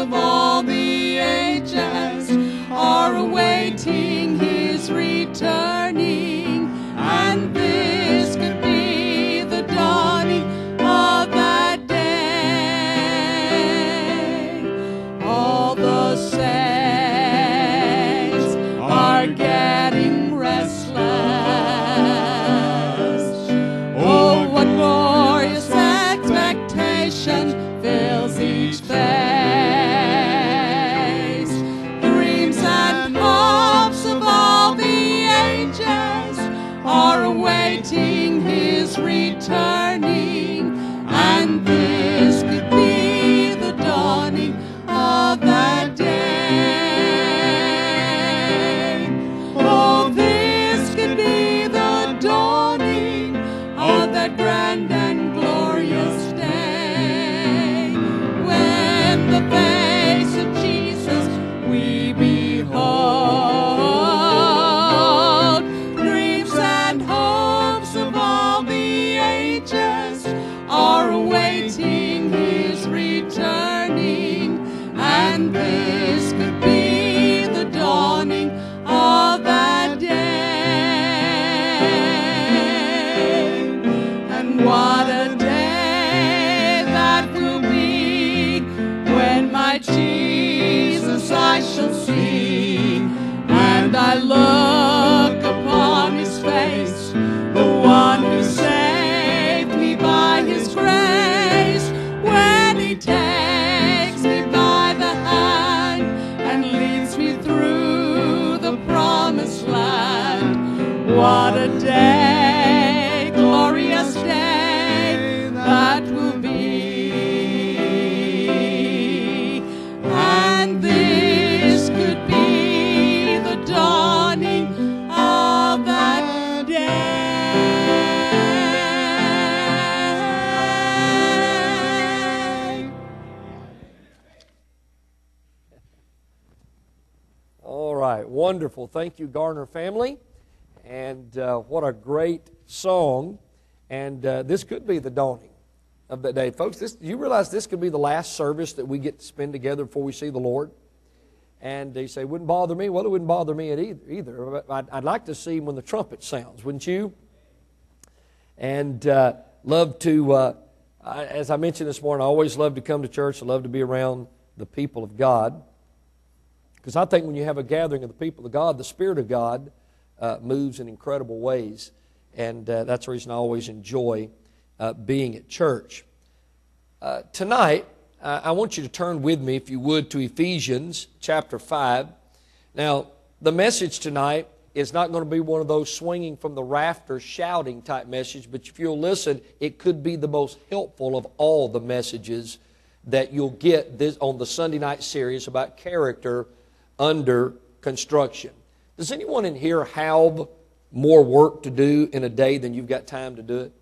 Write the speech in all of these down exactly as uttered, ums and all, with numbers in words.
of all the ages are awaiting His returning, and this could be the dawning of that day. All the saints are getting restless. Oh, what glorious expectation fills each face. Dreams and hopes of all the ages are awaiting His returning, and this could be the dawning of that day. Oh, this could be the dawning of that grand and glorious day, when the face of Jesus we behold. Dreams and hopes of all the ages are awaiting His returning, and this could be the dawning of that day. And what a day that will be, when my Jesus I shall see, and I look upon His face, the one who saved me by His grace, when He takes me by the hand and leads me through the promised land. What a day, glorious day that will be, and this could be the dawning of that day. All right, wonderful. Thank you, Garner family. And uh, what a great song. And uh, this could be the dawning of that day. Folks, this, you realize this could be the last service that we get to spend together before we see the Lord? And they say, wouldn't bother me. Well, it wouldn't bother me either. either. I'd, I'd like to see when the trumpet sounds, wouldn't you? And uh, love to, uh, I, as I mentioned this morning, I always love to come to church. I love to be around the people of God. Because I think when you have a gathering of the people of God, the Spirit of God uh, moves in incredible ways. And uh, that's the reason I always enjoy uh, being at church. Uh, tonight, uh, I want you to turn with me, if you would, to Ephesians chapter five. Now, the message tonight is not going to be one of those swinging from the rafters shouting type message, but if you'll listen, it could be the most helpful of all the messages that you'll get this, on the Sunday night series about character under construction. Does anyone in here have more work to do in a day than you've got time to do it?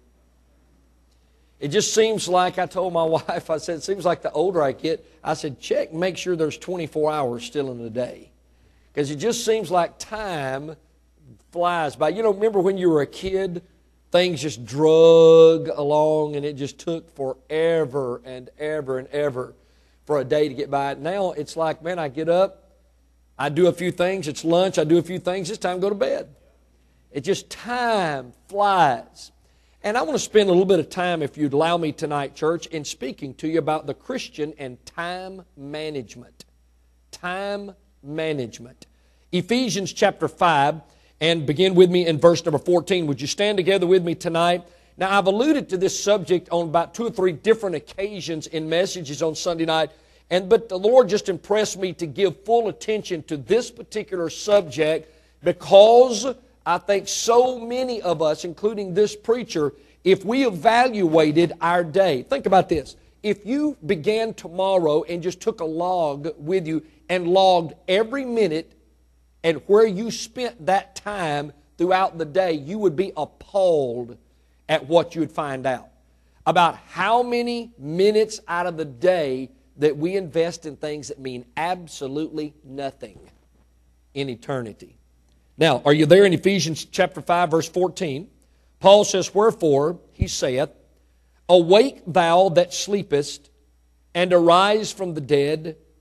It just seems like, I told my wife, I said, it seems like the older I get, I said, check, make sure there's twenty-four hours still in the day. Because it just seems like time flies by. You know, remember when you were a kid, things just drug along and it just took forever and ever and ever for a day to get by. Now it's like, man, I get up, I do a few things, it's lunch, I do a few things, it's time to go to bed. It just, time flies. And I want to spend a little bit of time, if you'd allow me tonight, church, in speaking to you about the Christian and time management. Time management. Ephesians chapter five, and begin with me in verse number fourteen. Would you stand together with me tonight? Now, I've alluded to this subject on about two or three different occasions in messages on Sunday night, and but the Lord just impressed me to give full attention to this particular subject because I think so many of us, including this preacher, if we evaluated our day, think about this. If you began tomorrow and just took a log with you and logged every minute and where you spent that time throughout the day, you would be appalled at what you would find out about how many minutes out of the day that we invest in things that mean absolutely nothing in eternity. Now, are you there in Ephesians chapter five, verse fourteen? Paul says, wherefore, he saith, awake thou that sleepest, and arise from the dead,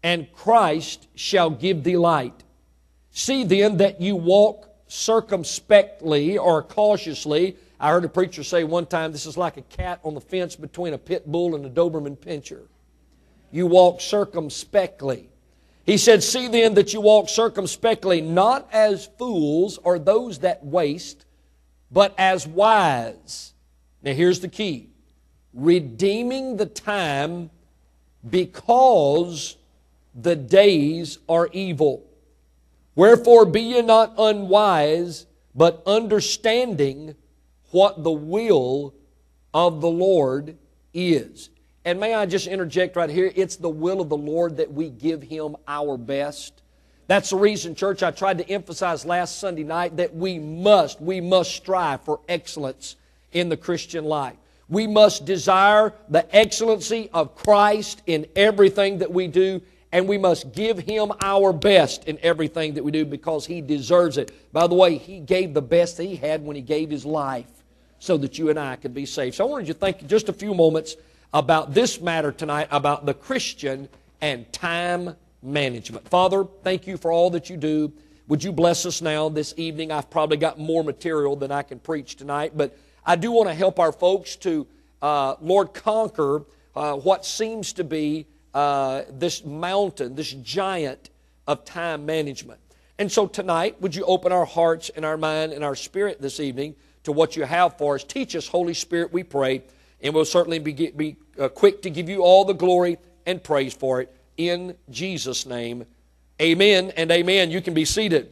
and Christ shall give thee light. See then that you walk circumspectly or cautiously. I heard a preacher say one time, this is like a cat on the fence between a pit bull and a Doberman Pinscher. You walk circumspectly. He said, see then that you walk circumspectly, not as fools or those that waste, but as wise. Now here's the key. Redeeming the time because the days are evil. Wherefore be ye not unwise, but understanding what the will of the Lord is. And may I just interject right here, it's the will of the Lord that we give Him our best. That's the reason, church, I tried to emphasize last Sunday night that we must, we must strive for excellence in the Christian life. We must desire the excellency of Christ in everything that we do, and we must give Him our best in everything that we do because He deserves it. By the way, He gave the best that He had when He gave His life so that you and I could be saved. So I wanted you to think just a few moments about this matter tonight, about the Christian and time management. Father, thank you for all that you do. Would you bless us now this evening? I've probably got more material than I can preach tonight, but I do want to help our folks to, uh, Lord, conquer uh, what seems to be uh, this mountain, this giant of time management. And so tonight, would you open our hearts and our mind and our spirit this evening to what you have for us? Teach us, Holy Spirit, we pray, and we'll certainly be, be uh, quick to give you all the glory and praise for it. In Jesus' name, amen and amen. You can be seated.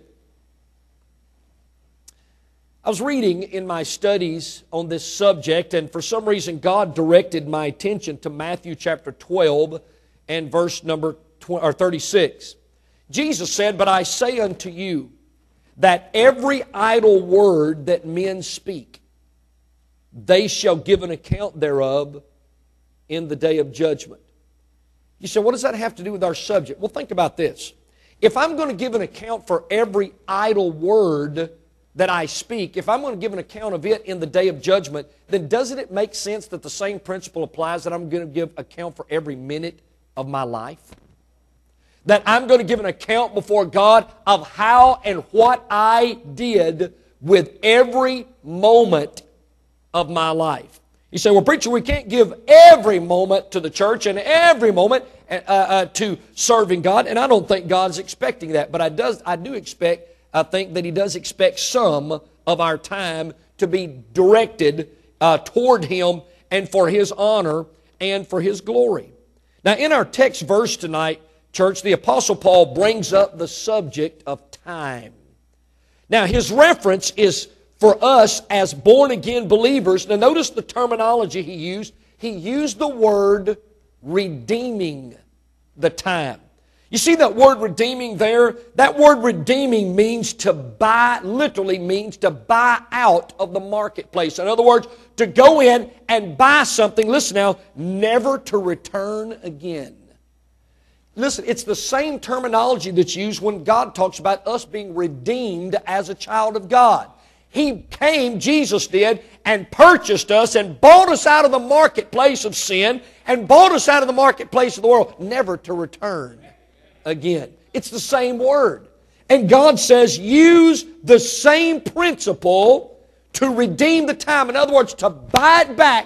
I was reading in my studies on this subject, and for some reason God directed my attention to Matthew chapter twelve and verse number thirty-six. Jesus said, "But I say unto you, that every idle word that men speak, they shall give an account thereof in the day of judgment." You say, what does that have to do with our subject? Well, think about this. If I'm going to give an account for every idle word that I speak, if I'm going to give an account of it in the day of judgment, then doesn't it make sense that the same principle applies that I'm going to give account for every minute of my life? That I'm going to give an account before God of how and what I did with every moment of my life. You say, well, preacher, we can't give every moment to the church and every moment uh, uh, to serving God, and I don't think God's expecting that. But I, does, I do expect, I think that He does expect some of our time to be directed uh, toward Him and for His honor and for His glory. Now, in our text verse tonight, church, the Apostle Paul brings up the subject of time. Now, his reference is for us as born-again believers. Now notice the terminology he used. He used the word redeeming the time. You see that word redeeming there? That word redeeming means to buy, literally means to buy out of the marketplace. In other words, to go in and buy something, listen now, never to return again. Listen, it's the same terminology that's used when God talks about us being redeemed as a child of God. He came, Jesus did, and purchased us and bought us out of the marketplace of sin and bought us out of the marketplace of the world, never to return again. It's the same word. And God says, use the same principle to redeem the time. In other words, to buy it back,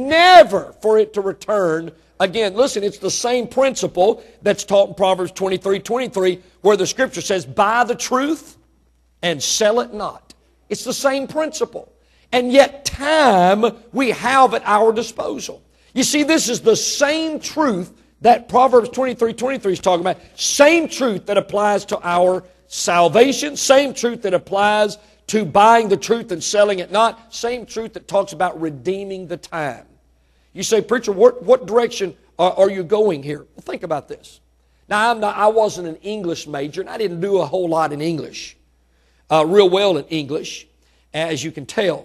never for it to return again. Listen, it's the same principle that's taught in Proverbs twenty-three twenty-three, where the Scripture says, buy the truth and sell it not. It's the same principle. And yet time we have at our disposal. You see, this is the same truth that Proverbs twenty-three twenty-three is talking about. Same truth that applies to our salvation. Same truth that applies to buying the truth and selling it not. Same truth that talks about redeeming the time. You say, preacher, what, what direction are, are you going here? Well, think about this. Now, I'm not, I wasn't an English major, and I didn't do a whole lot in English. Uh, real well in English, as you can tell.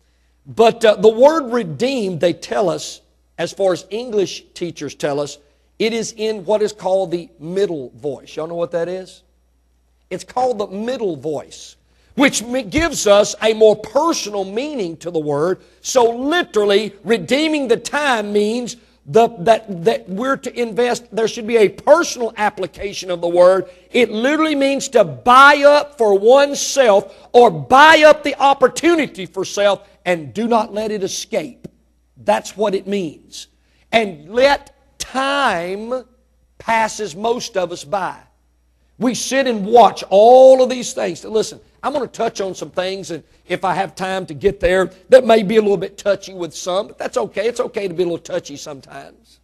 But uh, the word redeemed, they tell us, as far as English teachers tell us, it is in what is called the middle voice. Y'all know what that is? It's called the middle voice, which gives us a more personal meaning to the word. So literally, redeeming the time means the, that, that we're to invest, there should be a personal application of the word. It literally means to buy up for oneself or buy up the opportunity for self and do not let it escape. That's what it means. And let time passes most of us by. We sit and watch all of these things. Listen, I'm going to touch on some things, and if I have time to get there, that may be a little bit touchy with some, but that's okay. It's okay to be a little touchy sometimes.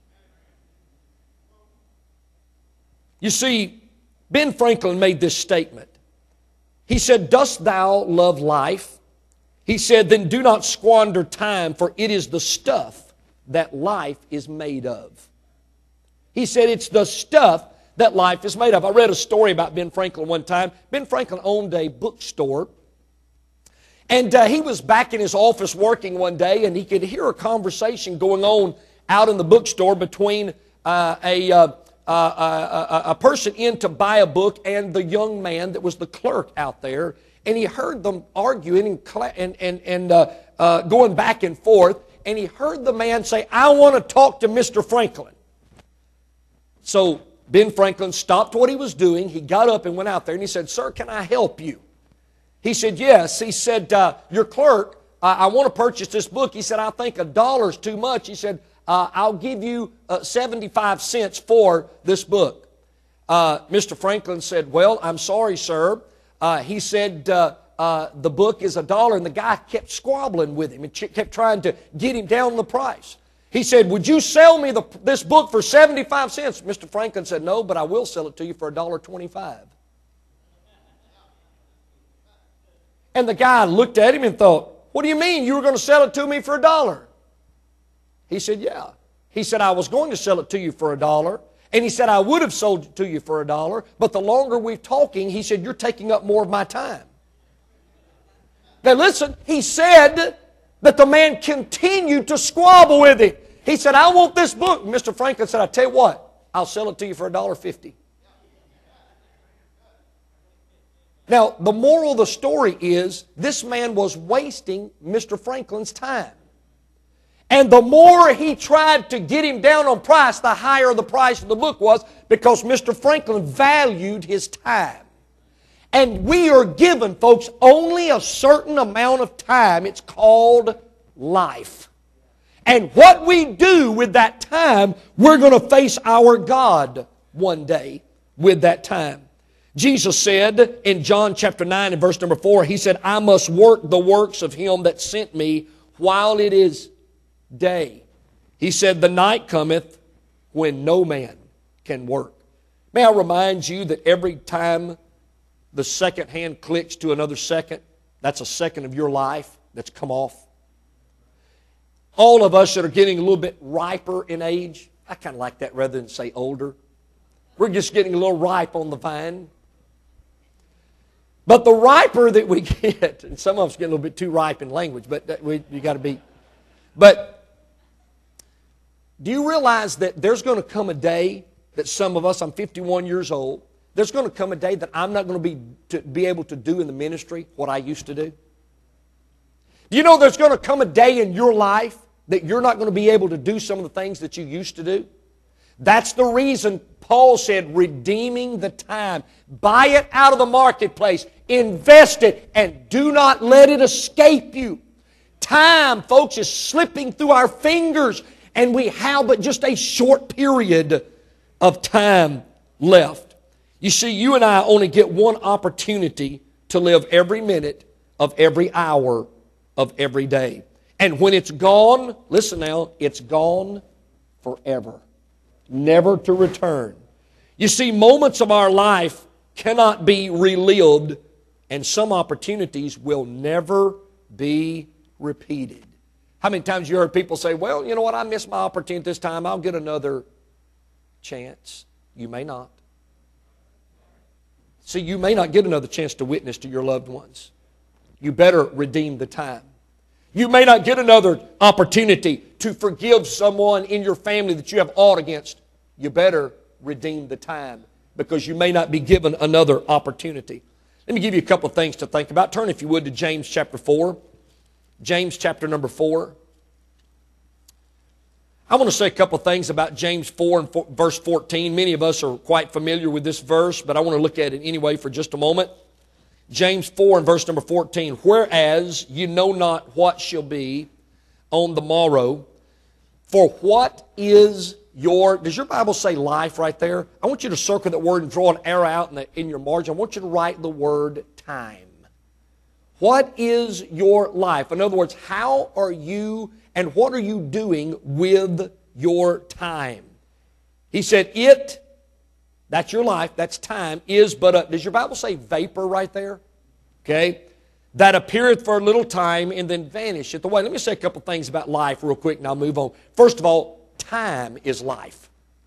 You see, Ben Franklin made this statement. He said, "Dost thou love life?" He said, "Then do not squander time, for it is the stuff that life is made of." He said it's the stuff that life is made of. I read a story about Ben Franklin one time. Ben Franklin owned a bookstore. And uh, he was back in his office working one day, and he could hear a conversation going on out in the bookstore between uh, a, uh, uh, a, a person in to buy a book and the young man that was the clerk out there. And he heard them arguing and, and, and, and uh, uh, going back and forth. And he heard the man say, "I want to talk to Mister Franklin." So Ben Franklin stopped what he was doing. He got up and went out there and he said, "Sir, can I help you?" He said, "Yes." He said, uh, "Your clerk, uh, I want to purchase this book." He said, "I think a dollar's too much." He said, uh, "I'll give you uh, seventy-five cents for this book." Uh, Mister Franklin said, "Well, I'm sorry, sir." Uh, he said, uh, uh, "The book is a dollar," and the guy kept squabbling with him and kept trying to get him down the price. He said, "Would you sell me the, this book for seventy-five cents? Mister Franklin said, "No, but I will sell it to you for a dollar twenty-five." And the guy looked at him and thought, "What do you mean you were going to sell it to me for a dollar?" He said, "Yeah." He said, "I was going to sell it to you for a dollar." And he said, "I would have sold it to you for a dollar, but the longer we're talking," he said, "you're taking up more of my time." Now listen, he said that the man continued to squabble with him. He said, "I want this book." Mister Franklin said, "I tell you what, I'll sell it to you for a dollar fifty." Now, the moral of the story is this man was wasting Mister Franklin's time. And the more he tried to get him down on price, the higher the price of the book was, because Mister Franklin valued his time. And we are given, folks, only a certain amount of time. It's called life. And what we do with that time, we're going to face our God one day with that time. Jesus said in John chapter nine and verse number four, He said, "I must work the works of Him that sent me while it is day." He said, "The night cometh when no man can work." May I remind you that every time the second hand clicks to another second, that's a second of your life that's come off. All of us that are getting a little bit riper in age, I kind of like that rather than say older. We're just getting a little ripe on the vine. But the riper that we get, and some of us get a little bit too ripe in language, but we, you got to be. But do you realize that there's going to come a day that some of us, I'm fifty-one years old, there's going to come a day that I'm not going to be, to be able to do in the ministry what I used to do? Do you know there's going to come a day in your life that you're not going to be able to do some of the things that you used to do? That's the reason Paul said, redeeming the time. Buy it out of the marketplace. Invest it and do not let it escape you. Time, folks, is slipping through our fingers, and we have but just a short period of time left. You see, you and I only get one opportunity to live every minute of every hour of every day. And when it's gone, listen now, it's gone forever. Never to return. You see, moments of our life cannot be relived, and some opportunities will never be repeated. How many times you heard people say, "Well, you know what, I missed my opportunity this time, I'll get another chance"? You may not. See, you may not get another chance to witness to your loved ones. You better redeem the time. You may not get another opportunity to forgive someone in your family that you have aught against. You better redeem the time, because you may not be given another opportunity. Let me give you a couple of things to think about. Turn, if you would, to James chapter four. James chapter number four. I want to say a couple things about James four and four, verse fourteen. Many of us are quite familiar with this verse, but I want to look at it anyway for just a moment. James four and verse number fourteen. Whereas you know not what shall be on the morrow, for what is your, does your Bible say life right there? I want you to circle that word and draw an arrow out in, the, in your margin. I want you to write the word time. What is your life? In other words, how are you and what are you doing with your time? He said, it, that's your life, that's time, is but a, does your Bible say vapor right there? Okay. That appeareth for a little time and then vanisheth away. Let me say a couple things about life real quick and I'll move on. First of all, time is life.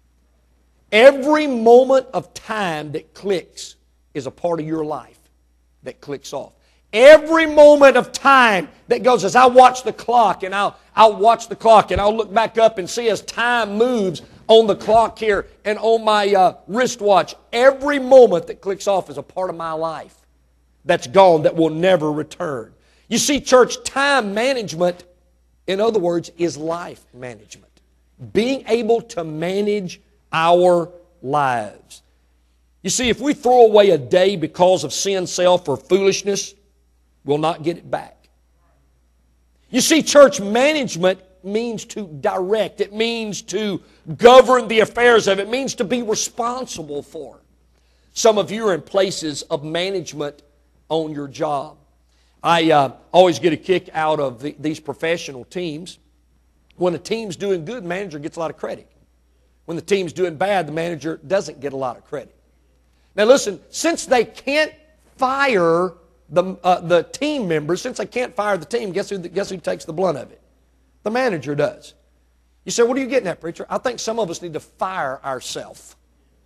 Every moment of time that clicks is a part of your life that clicks off. Every moment of time that goes, as I watch the clock and I'll, I'll watch the clock and I'll look back up and see as time moves on the clock here and on my uh, wristwatch, every moment that clicks off is a part of my life that's gone, that will never return. You see, church, time management, in other words, is life management. Being able to manage our lives. You see, if we throw away a day because of sin, self, or foolishness, we'll not get it back. You see, church management means to direct. It means to govern the affairs of it. It means to be responsible for. Some of you are in places of management on your job. I uh, always get a kick out of the, these professional teams. When a team's doing good, the manager gets a lot of credit. When the team's doing bad, the manager doesn't get a lot of credit. Now listen, since they can't fire the, uh, the team members, since they can't fire the team, guess who, guess who takes the blunt of it? The manager does. You say, what are you getting at, preacher? I think some of us need to fire ourselves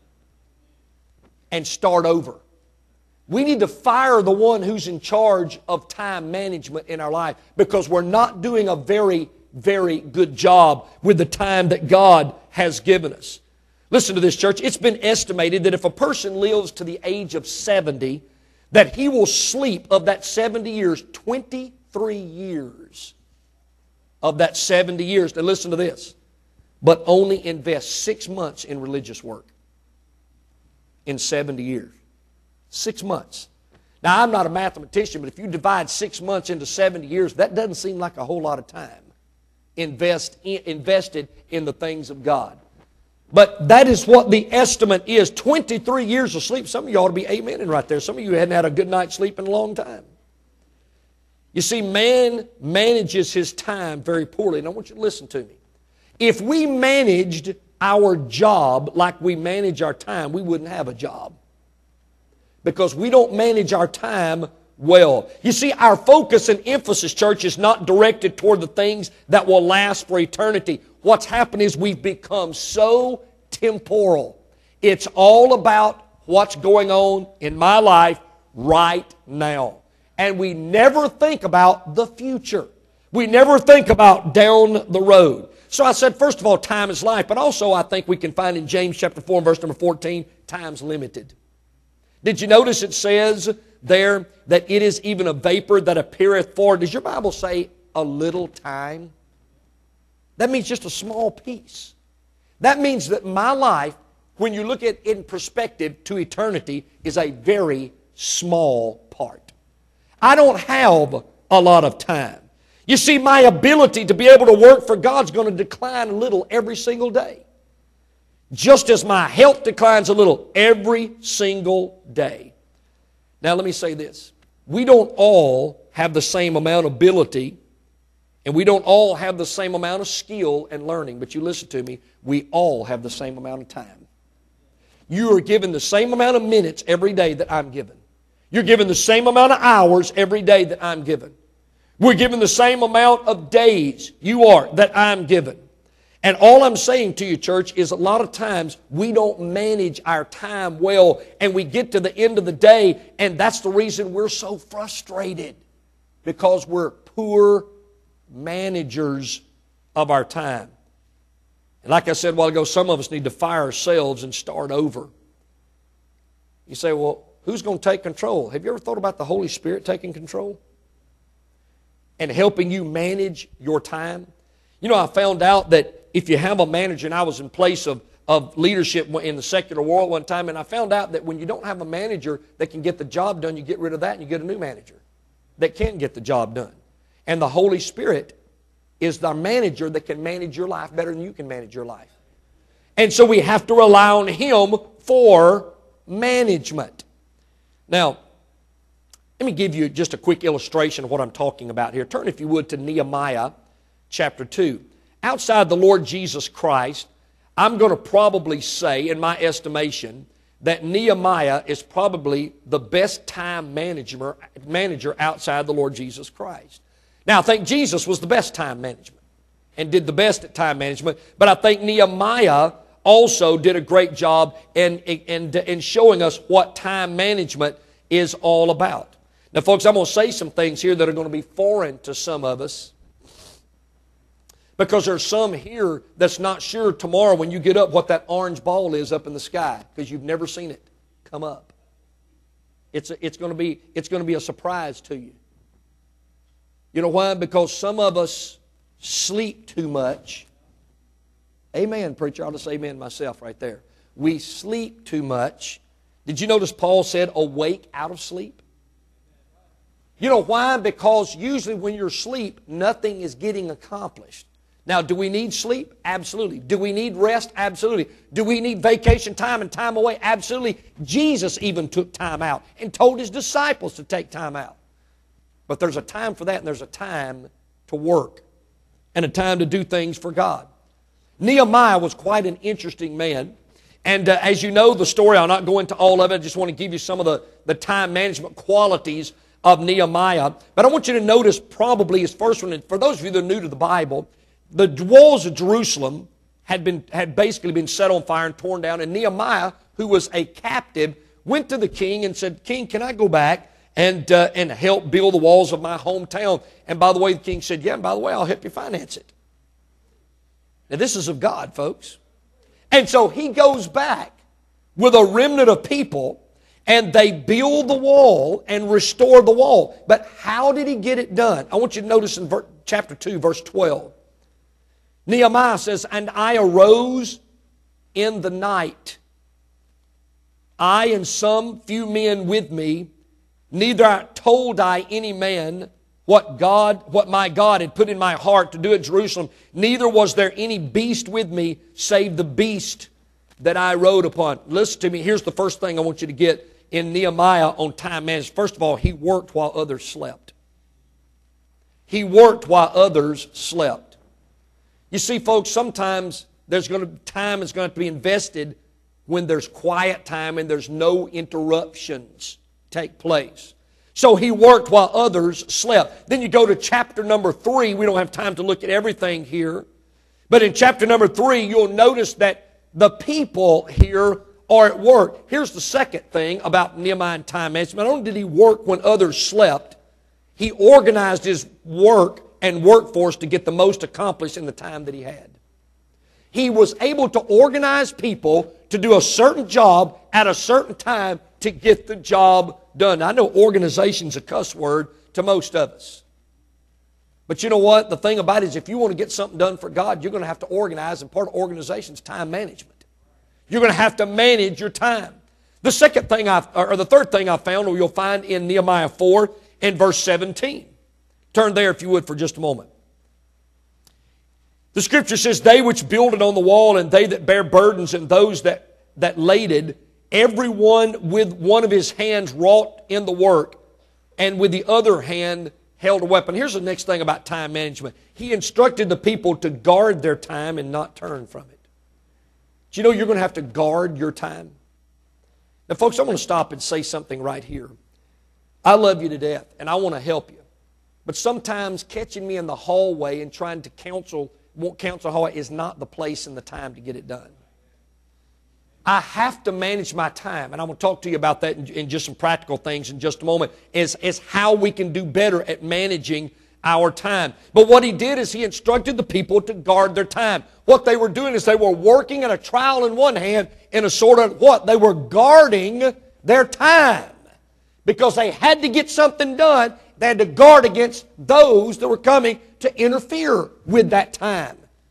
and start over. We need to fire the one who's in charge of time management in our life because we're not doing a very, very good job with the time that God has given us. Listen to this, church. It's been estimated that if a person lives to the age of seventy, that he will sleep of that seventy years, twenty-three years of that seventy years. Now listen to this. But only invest six months in religious work in seventy years. Six months. Now, I'm not a mathematician, but if you divide six months into seventy years, that doesn't seem like a whole lot of time invest in, invested in the things of God. But that is what the estimate is. twenty-three years of sleep. Some of you ought to be amening right there. Some of you hadn't had a good night's sleep in a long time. You see, man manages his time very poorly. And I want you to listen to me. If we managed our job like we manage our time, we wouldn't have a job. Because we don't manage our time well. You see, our focus and emphasis, church, is not directed toward the things that will last for eternity. What's happened is we've become so temporal. It's all about what's going on in my life right now. And we never think about the future. We never think about down the road. So I said, first of all, time is life. But also I think we can find in James chapter four and verse number fourteen, time's limited. Did you notice it says there that it is even a vapor that appeareth for, does your Bible say a little time? That means just a small piece. That means that my life, when you look at it in perspective to eternity, is a very small part. I don't have a lot of time. You see, my ability to be able to work for God's going to decline a little every single day. Just as my health declines a little every single day. Now let me say this. We don't all have the same amount of ability, and we don't all have the same amount of skill and learning, but you listen to me, we all have the same amount of time. You are given the same amount of minutes every day that I'm given. You're given the same amount of hours every day that I'm given. We're given the same amount of days you are that I'm given. And all I'm saying to you, church, is a lot of times we don't manage our time well, and we get to the end of the day, and that's the reason we're so frustrated, because we're poor managers of our time. And like I said a while ago, some of us need to fire ourselves and start over. You say, well, who's going to take control? Have you ever thought about the Holy Spirit taking control and helping you manage your time? You know, I found out that if you have a manager, and I was in place of, of leadership in the secular world one time, and I found out that when you don't have a manager that can get the job done, you get rid of that and you get a new manager that can get the job done. And the Holy Spirit is the manager that can manage your life better than you can manage your life. And so we have to rely on Him for management. Now, let me give you just a quick illustration of what I'm talking about here. Turn, if you would, to Nehemiah chapter two. Outside the Lord Jesus Christ, I'm going to probably say, in my estimation, that Nehemiah is probably the best time manager, manager outside the Lord Jesus Christ. Now, I think Jesus was the best time management and did the best at time management, but I think Nehemiah also did a great job in, in, in showing us what time management is all about. Now, folks, I'm going to say some things here that are going to be foreign to some of us, because there's some here that's not sure tomorrow when you get up what that orange ball is up in the sky, because you've never seen it come up. It's, a, it's, going to be, it's going to be a surprise to you. You know why? Because some of us sleep too much. Amen, preacher. I'll just say amen myself right there. We sleep too much. Did you notice Paul said, awake out of sleep? You know why? Because usually when you're asleep, nothing is getting accomplished. Now, do we need sleep? Absolutely. Do we need rest? Absolutely. Do we need vacation time and time away? Absolutely. Jesus even took time out and told His disciples to take time out. But there's a time for that, and there's a time to work and a time to do things for God. Nehemiah was quite an interesting man. And uh, as you know the story, I'll not go into all of it. I just want to give you some of the, the time management qualities of Nehemiah. But I want you to notice probably his first one, and for those of you that are new to the Bible, the walls of Jerusalem had been had basically been set on fire and torn down. And Nehemiah, who was a captive, went to the king and said, King, can I go back and, uh, and help build the walls of my hometown? And by the way, the king said, yeah, and by the way, I'll help you finance it. Now, this is of God, folks. And so he goes back with a remnant of people, and they build the wall and restore the wall. But how did he get it done? I want you to notice in chapter two, verse twelve. Nehemiah says, and I arose in the night, I and some few men with me, neither told I any man what God, what my God had put in my heart to do at Jerusalem, neither was there any beast with me, save the beast that I rode upon. Listen to me, here's the first thing I want you to get in Nehemiah on time management. First of all, he worked while others slept. He worked while others slept. You see, folks, sometimes there's going to time is going to be invested when there's quiet time and there's no interruptions take place. So he worked while others slept. Then you go to chapter number three. We don't have time to look at everything here. But in chapter number three, you'll notice that the people here are at work. Here's the second thing about Nehemiah and time management. Not only did he work when others slept, he organized his work and workforce to get the most accomplished in the time that he had. He was able to organize people to do a certain job at a certain time to get the job done. I know organization's a cuss word to most of us. But you know what? The thing about it is if you want to get something done for God, you're going to have to organize, and part of organization is time management. You're going to have to manage your time. The second thing I, or the third thing I found, or you'll find in Nehemiah four and verse seventeen. Turn there if you would for just a moment. The scripture says, they which builded on the wall, and they that bear burdens, and those that, that laded, every one with one of his hands wrought in the work, and with the other hand held a weapon. Here's the next thing about time management. He instructed the people to guard their time and not turn from it. Do you know you're going to have to guard your time? Now, folks, I'm going to stop and say something right here. I love you to death, and I want to help you. But sometimes catching me in the hallway and trying to counsel, won't counsel hallway is not the place and the time to get it done. I have to manage my time, and I'm going to talk to you about that in, in just some practical things in just a moment, is, is how we can do better at managing our time. But what he did is he instructed the people to guard their time. What they were doing is they were working at a trowel in one hand in a sort of what? They were guarding their time. Because they had to get something done, they had to guard against those that were coming to interfere with that time.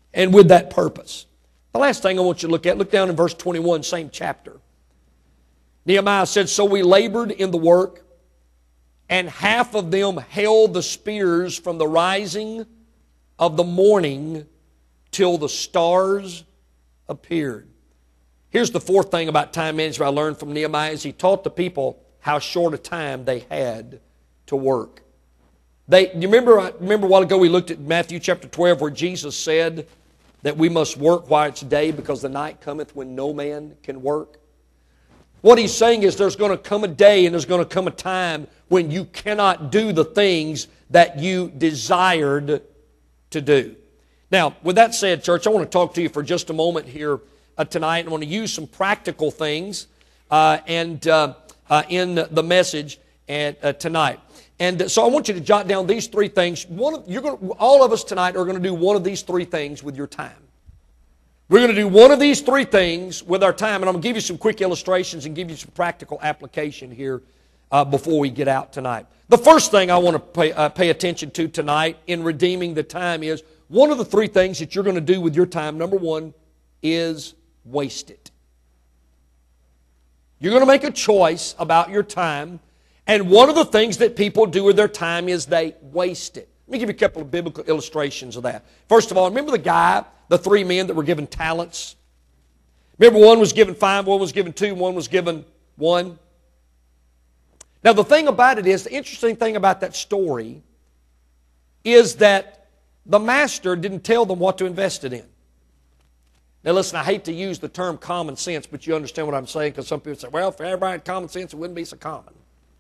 and with that purpose. The last thing I want you to look at, look down in verse twenty-one, same chapter. Nehemiah said, "So we labored in the work, and half of them held the spears from the rising of the morning till the stars appeared." Here's the fourth thing about time management I learned from Nehemiah is he taught the people how short a time they had to work. They, you remember, remember a while ago we looked at Matthew chapter twelve where Jesus said that we must work while it's day because the night cometh when no man can work? What he's saying is there's going to come a day and there's going to come a time when you cannot do the things that you desired to do. Now, with that said, church, I want to talk to you for just a moment here uh, tonight. I want to use some practical things uh, and uh, uh, in the message and, uh, tonight. And so I want you to jot down these three things. One of, you're going to, all of us tonight are going to do one of these three things with your time. We're going to do one of these three things with our time, and I'm going to give you some quick illustrations and give you some practical application here uh, before we get out tonight. The first thing I want to pay, uh, pay attention to tonight in redeeming the time is one of the three things that you're going to do with your time, number one, is waste it. You're going to make a choice about your time, and one of the things that people do with their time is they waste it. Let me give you a couple of biblical illustrations of that. First of all, remember the guy, the three men that were given talents? Remember one was given five, one was given two, one was given one? Now the thing about it is, the interesting thing about that story is that the master didn't tell them what to invest it in. Now listen, I hate to use the term common sense, but you understand what I'm saying, because some people say, well, if everybody had common sense, it wouldn't be so common.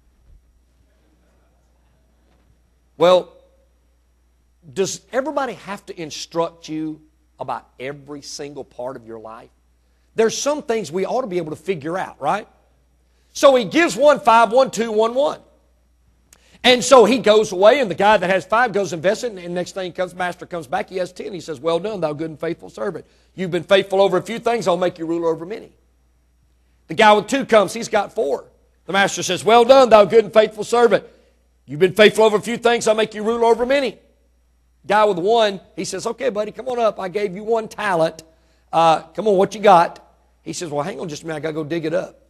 Well, does everybody have to instruct you about every single part of your life? There's some things we ought to be able to figure out, right? So he gives one five, one two, one one. And so he goes away, and the guy that has five goes invest it, and the next thing comes, master comes back, he has ten. He says, well done, thou good and faithful servant. You've been faithful over a few things, I'll make you ruler over many. The guy with two comes, he's got four. The master says, well done, thou good and faithful servant. You've been faithful over a few things, I'll make you ruler over many. Guy with one, he says, okay, buddy, come on up. I gave you one talent. Uh, come on, what you got? He says, well, hang on just a minute. I got to go dig it up.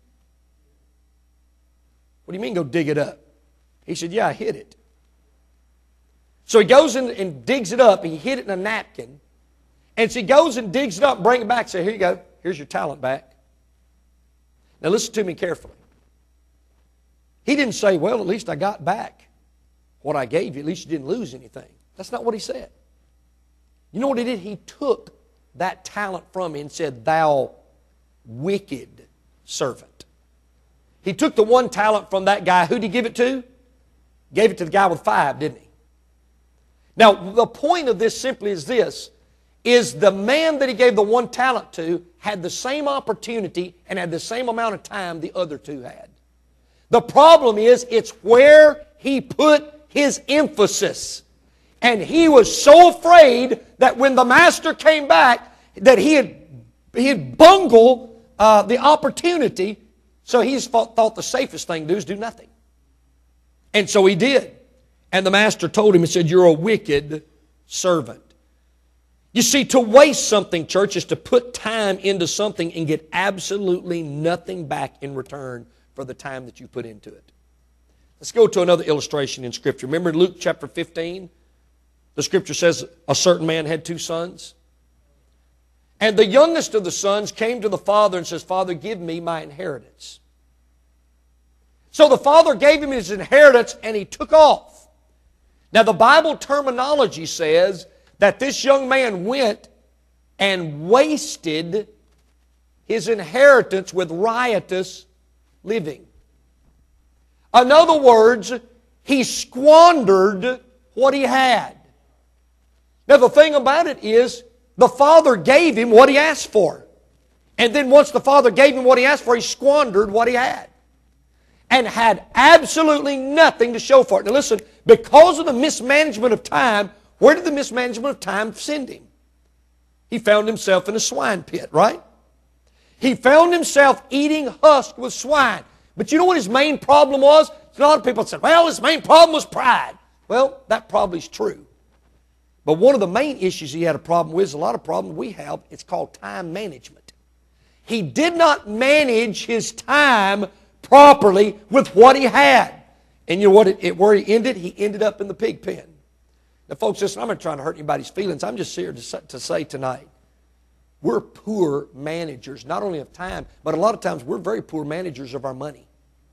What do you mean go dig it up? He said, yeah, I hid it. So he goes in and digs it up. He hid it in a napkin. And so he goes and digs it up and brings it back and says, here you go. Here's your talent back. Now listen to me carefully. He didn't say, well, at least I got back what I gave you. At least you didn't lose anything. That's not what he said. You know what he did? He took that talent from him and said, thou wicked servant. He took the one talent from that guy. Who did he give it to? Gave it to the guy with five, didn't he? Now, the point of this simply is this, is the man that he gave the one talent to had the same opportunity and had the same amount of time the other two had. The problem is, it's where he put his emphasis. And he was so afraid that when the master came back, that he had, he had bungled uh, the opportunity, so he thought, thought the safest thing to do is do nothing. And so he did. And the master told him, he said, you're a wicked servant. You see, to waste something, church, is to put time into something and get absolutely nothing back in return for the time that you put into it. Let's go to another illustration in Scripture. Remember Luke chapter fifteen? The Scripture says a certain man had two sons. And the youngest of the sons came to the father and says, Father, give me my inheritance. So the father gave him his inheritance and he took off. Now the Bible terminology says that this young man went and wasted his inheritance with riotous living. In other words, he squandered what he had. Now the thing about it is, the father gave him what he asked for. And then once the father gave him what he asked for, he squandered what he had. And had absolutely nothing to show for it. Now listen, because of the mismanagement of time, where did the mismanagement of time send him? He found himself in a swine pit, right? He found himself eating husk with swine. But you know what his main problem was? A lot of people said, well, his main problem was pride. Well, that probably is true. But one of the main issues he had a problem with is a lot of problems we have. It's called time management. He did not manage his time properly with what he had. And you know what? It, it, where he ended? He ended up in the pig pen. Now, folks, listen, I'm not trying to hurt anybody's feelings. I'm just here to say, to say tonight, we're poor managers, not only of time, but a lot of times we're very poor managers of our money.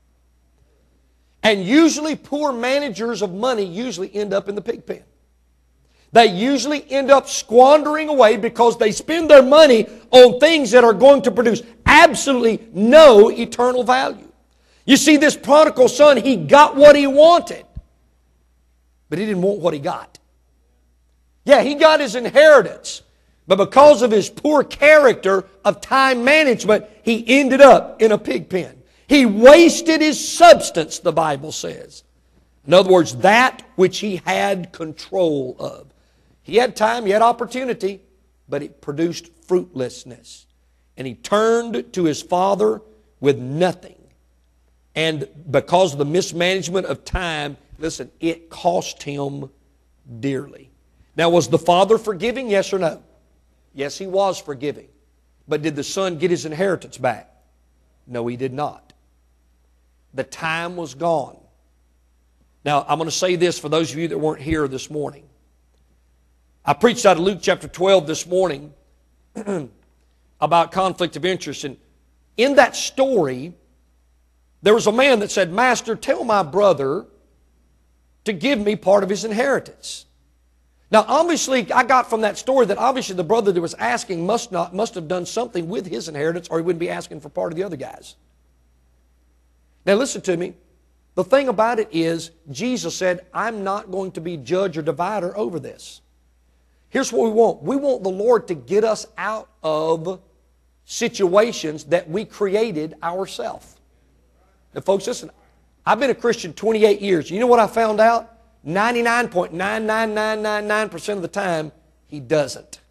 And usually poor managers of money usually end up in the pig pen. They usually end up squandering away because they spend their money on things that are going to produce absolutely no eternal value. You see, this prodigal son, he got what he wanted, but he didn't want what he got. Yeah, he got his inheritance, but because of his poor character of time management, he ended up in a pig pen. He wasted his substance, the Bible says. In other words, that which he had control of. He had time, he had opportunity, but it produced fruitlessness. And he turned to his father with nothing. And because of the mismanagement of time, listen, it cost him dearly. Now, was the father forgiving? Yes or no? Yes, he was forgiving. But did the son get his inheritance back? No, he did not. The time was gone. Now, I'm going to say this for those of you that weren't here this morning. I preached out of Luke chapter twelve this morning about conflict of interest. And in that story, there was a man that said, Master, tell my brother to give me part of his inheritance. Now, obviously, I got from that story that obviously the brother that was asking must not must have done something with his inheritance, or he wouldn't be asking for part of the other guy's. Now, listen to me. The thing about it is, Jesus said, I'm not going to be judge or divider over this. Here's what we want. We want the Lord to get us out of situations that we created ourselves. Now, folks, listen, I've been a Christian twenty-eight years. You know what I found out? ninety-nine point nine nine nine nine nine percent of the time, He doesn't.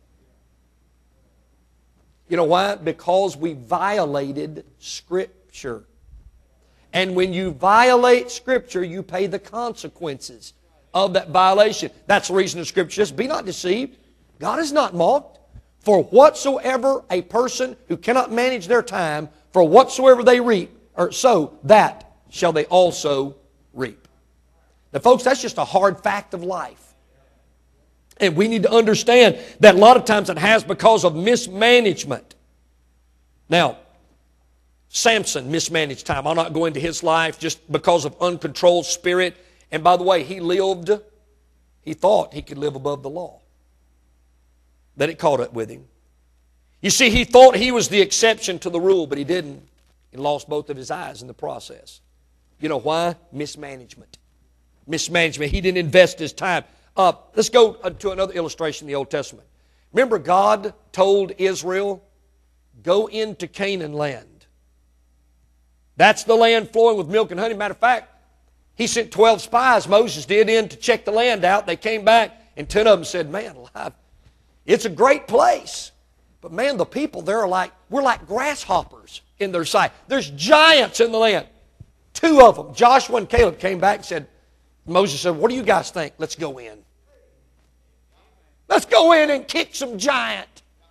You know why? Because we violated Scripture. And when you violate Scripture, you pay the consequences of that violation. That's the reason the Scripture says, be not deceived. God is not mocked. For whatsoever a person who cannot manage their time, for whatsoever they reap, or sow, that shall they also reap. Now, folks, that's just a hard fact of life. And we need to understand that a lot of times it has because of mismanagement. Now, Samson mismanaged time. I'll not go into his life just because of uncontrolled spirit. And by the way, he lived, he thought he could live above the law. Then it caught up with him. You see, he thought he was the exception to the rule, but he didn't. He lost both of his eyes in the process. You know why? Mismanagement. Mismanagement. He didn't invest his time. Uh, let's go to another illustration in the Old Testament. Remember, God told Israel, go into Canaan land. That's the land flowing with milk and honey. Matter of fact, He sent twelve spies, Moses did, in to check the land out. They came back, and ten of them said, man, alive, it's a great place. But man, the people there are like, we're like grasshoppers in their sight. There's giants in the land. Two of them, Joshua and Caleb, came back and said, Moses said, what do you guys think? Let's go in. Let's go in and kick some giant.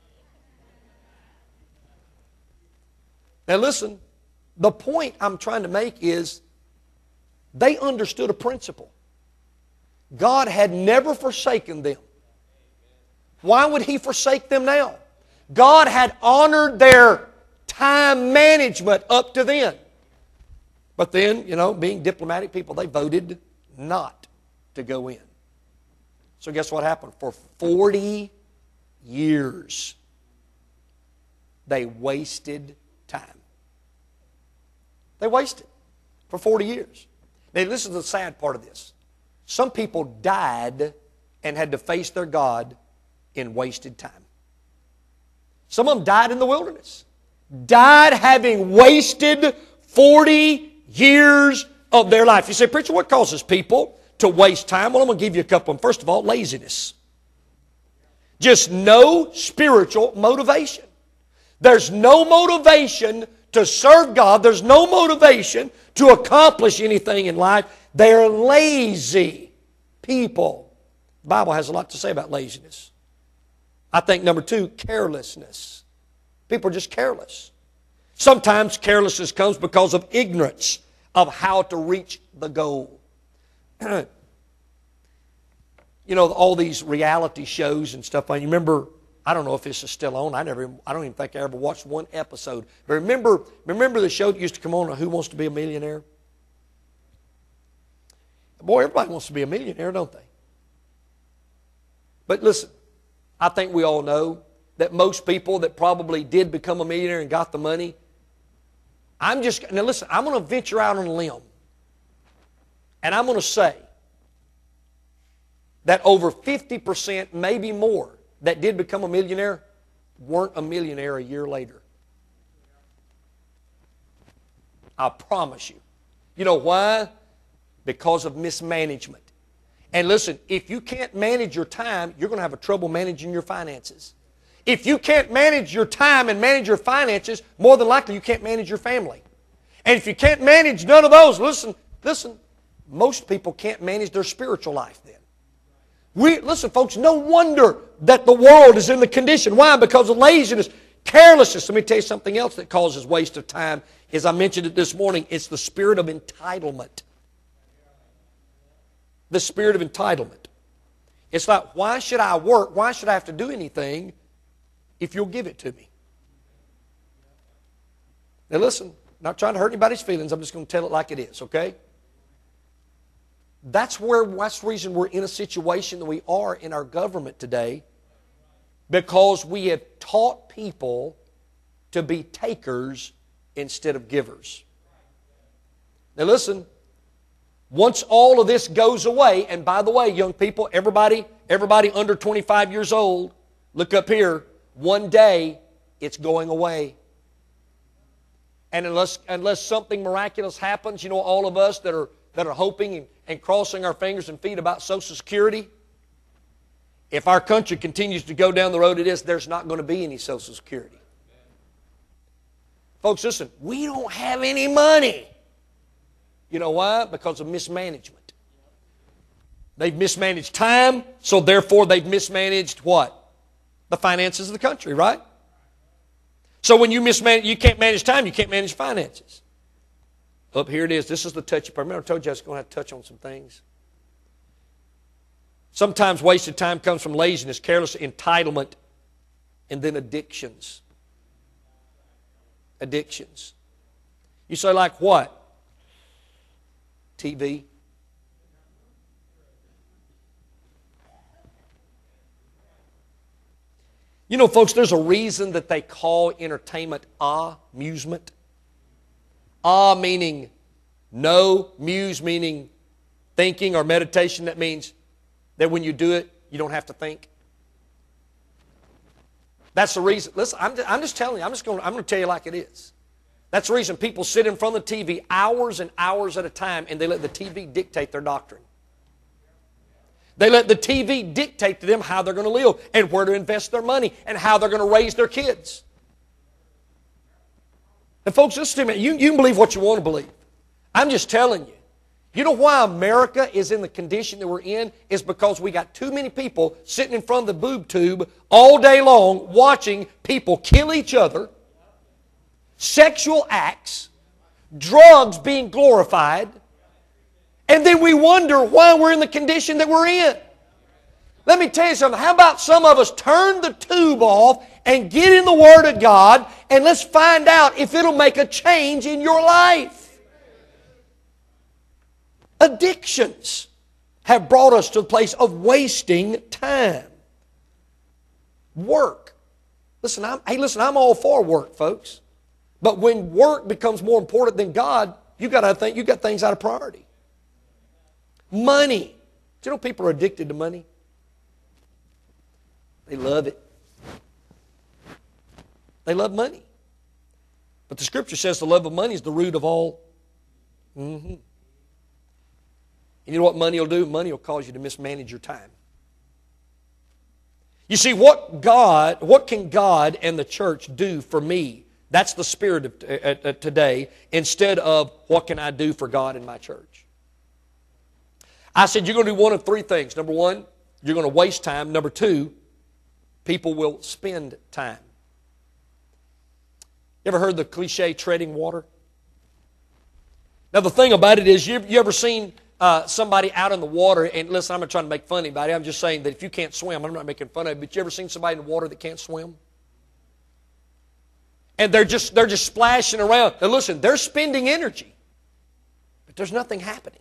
Now listen, the point I'm trying to make is they understood a principle. God had never forsaken them. Why would He forsake them now? God had honored their time management up to then. But then, you know, being diplomatic people, they voted not to go in. So guess what happened? For forty years, they wasted time. They wasted for forty years. Now listen to the sad part of this. Some people died and had to face their God in wasted time. Some of them died in the wilderness. Died having wasted forty years of their life. You say, preacher, what causes people to waste time? Well, I'm going to give you a couple of them. First of all, laziness. Just no spiritual motivation. There's no motivation to serve God. There's no motivation to accomplish anything in life. They're lazy people. The Bible has a lot to say about laziness. I think number two, carelessness. People are just careless. Sometimes carelessness comes because of ignorance of how to reach the goal. You know, all these reality shows and stuff. I remember, I don't know if this is still on. I never, I don't even think I ever watched one episode. But remember, remember the show that used to come on, Who Wants to Be a Millionaire? Boy, everybody wants to be a millionaire, don't they? But listen, I think we all know that most people that probably did become a millionaire and got the money, I'm just, now listen, I'm going to venture out on a limb. And I'm going to say that over fifty percent, maybe more, that did become a millionaire weren't a millionaire a year later. I promise you. You know why? Because of mismanagement. And listen, if you can't manage your time, you're going to have a trouble managing your finances. If you can't manage your time and manage your finances, more than likely you can't manage your family. And if you can't manage none of those, listen, listen, most people can't manage their spiritual life then. We, listen, folks, no wonder that the world is in the condition. Why? Because of laziness, carelessness. Let me tell you something else that causes waste of time. As I mentioned it this morning, it's the spirit of entitlement. The spirit of entitlement. It's like, why should I work? Why should I have to do anything if you'll give it to me? Now listen, not trying to hurt anybody's feelings. I'm just going to tell it like it is, okay? That's where, that's the reason we're in a situation that we are in our government today, because we have taught people to be takers instead of givers. Now listen, once all of this goes away, and by the way, young people, everybody, everybody under twenty-five years old, look up here, one day it's going away. And unless, unless something miraculous happens, you know, all of us that are, that are hoping and, and crossing our fingers and feet about Social Security, if our country continues to go down the road it is, there's not going to be any Social Security. Folks, listen, we don't have any money. You know why? Because of mismanagement. They've mismanaged time, so therefore they've mismanaged what? The finances of the country, right? So when you mismanage, you can't manage time, you can't manage finances. Up here it is. This is the touchy part. Remember I told you I was going to have to touch on some things. Sometimes wasted time comes from laziness, careless entitlement, and then addictions. Addictions. You say like what? T V. You know, folks, there's a reason that they call entertainment amusement. Ah meaning no, muse meaning thinking or meditation. That means that when you do it, you don't have to think. That's the reason. Listen, I'm just, I'm just telling you. I'm just going. I'm going to tell you like it is. That's the reason people sit in front of the T V hours and hours at a time, and they let the T V dictate their doctrine. They let the T V dictate to them how they're going to live and where to invest their money and how they're going to raise their kids. And folks, listen to me. You, you can believe what you want to believe. I'm just telling you. You know why America is in the condition that we're in? Is because we got too many people sitting in front of the boob tube all day long watching people kill each other, sexual acts, drugs being glorified, and then we wonder why we're in the condition that we're in. Let me tell you something. How about some of us turn the tube off and get in the Word of God, and let's find out if it'll make a change in your life. Addictions have brought us to the place of wasting time. Work. Listen, I'm, hey, listen, I'm all for work, folks. But when work becomes more important than God, you got to think you got things out of priority. Money. Do you know people are addicted to money? They love it. They love money. But the Scripture says the love of money is the root of all. Mm-hmm. And you know what money will do? Money will cause you to mismanage your time. You see, what God, what can God and the church do for me? That's the spirit of uh, uh, today, instead of what can I do for God and my church? I said you're going to do one of three things. Number one, you're going to waste time. Number two, people will spend time. You ever heard the cliche treading water? Now the thing about it is, you, you ever seen uh, somebody out in the water, and listen, I'm not trying to make fun of anybody, I'm just saying that if you can't swim, I'm not making fun of you, but you ever seen somebody in the water that can't swim? And they're just, they're just splashing around. Now listen, they're spending energy, but there's nothing happening.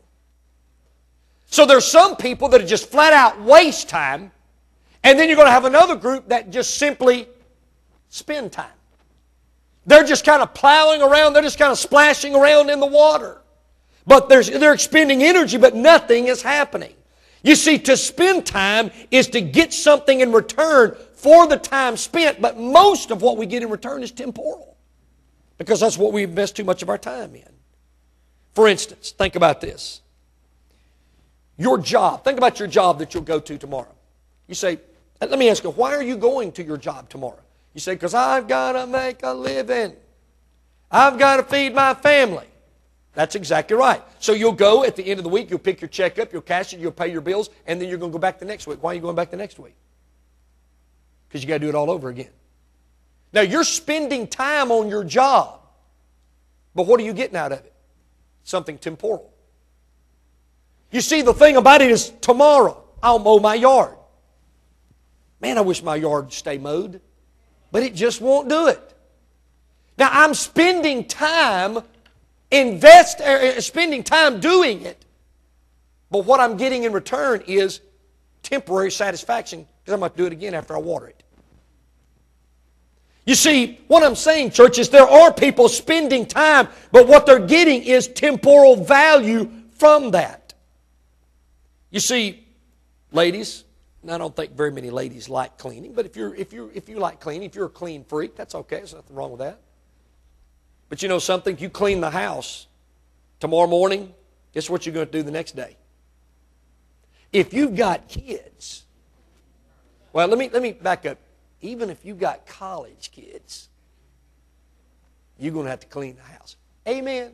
So there's some people that just flat out waste time, and then you're going to have another group that just simply spend time. They're just kind of plowing around, they're just kind of splashing around in the water. But they're, they're expending energy, but nothing is happening. You see, to spend time is to get something in return for the time spent, but most of what we get in return is temporal, because that's what we invest too much of our time in. For instance, think about this. Your job. Think about your job that you'll go to tomorrow. You say, let me ask you, why are you going to your job tomorrow? You say, because I've got to make a living. I've got to feed my family. That's exactly right. So you'll go at the end of the week, you'll pick your check up, you'll cash it, you'll pay your bills, and then you're going to go back the next week. Why are you going back the next week? Because you got to do it all over again. Now you're spending time on your job, but what are you getting out of it? Something temporal. You see, the thing about it is, tomorrow I'll mow my yard. Man, I wish my yard would stay mowed, but it just won't do it. Now I'm spending time, invest, uh, spending time doing it, but what I'm getting in return is temporary satisfaction, because I'm going to do it again after I water it. You see, what I'm saying, church, is there are people spending time, but what they're getting is temporal value from that. You see, ladies, and I don't think very many ladies like cleaning, but if you're if you if you like cleaning, if you're a clean freak, that's okay. There's nothing wrong with that. But you know something? You clean the house tomorrow morning, guess what you're going to do the next day? If you've got kids, well, let me let me back up. Even if you've got college kids, you're going to have to clean the house. Amen.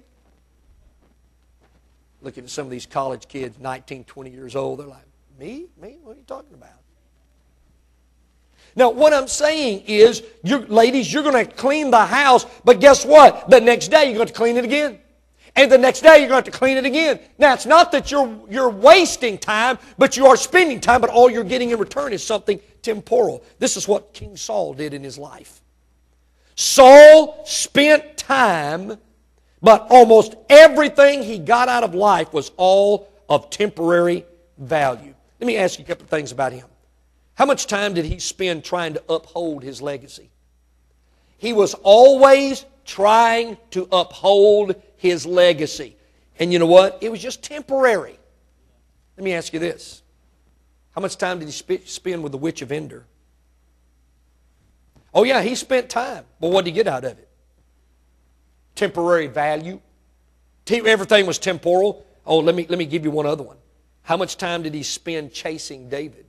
Looking at some of these college kids, nineteen, twenty years old, they're like, me? Me? What are you talking about? Now, what I'm saying is, you're, ladies, you're going to clean the house, but guess what? The next day, you're going to clean it again. And the next day, you're going to have to clean it again. Now, it's not that you're, you're wasting time, but you are spending time, but all you're getting in return is something temporal. This is what King Saul did in his life. Saul spent time, but almost everything he got out of life was all of temporary value. Let me ask you a couple of things about him. How much time did he spend trying to uphold his legacy? He was always trying to uphold his legacy. And you know what? It was just temporary. Let me ask you this. How much time did he sp- spend with the witch of Endor? Oh yeah, he spent time. But what did he get out of it? Temporary value. Everything was temporal. Oh, let me, let me give you one other one. How much time did he spend chasing David?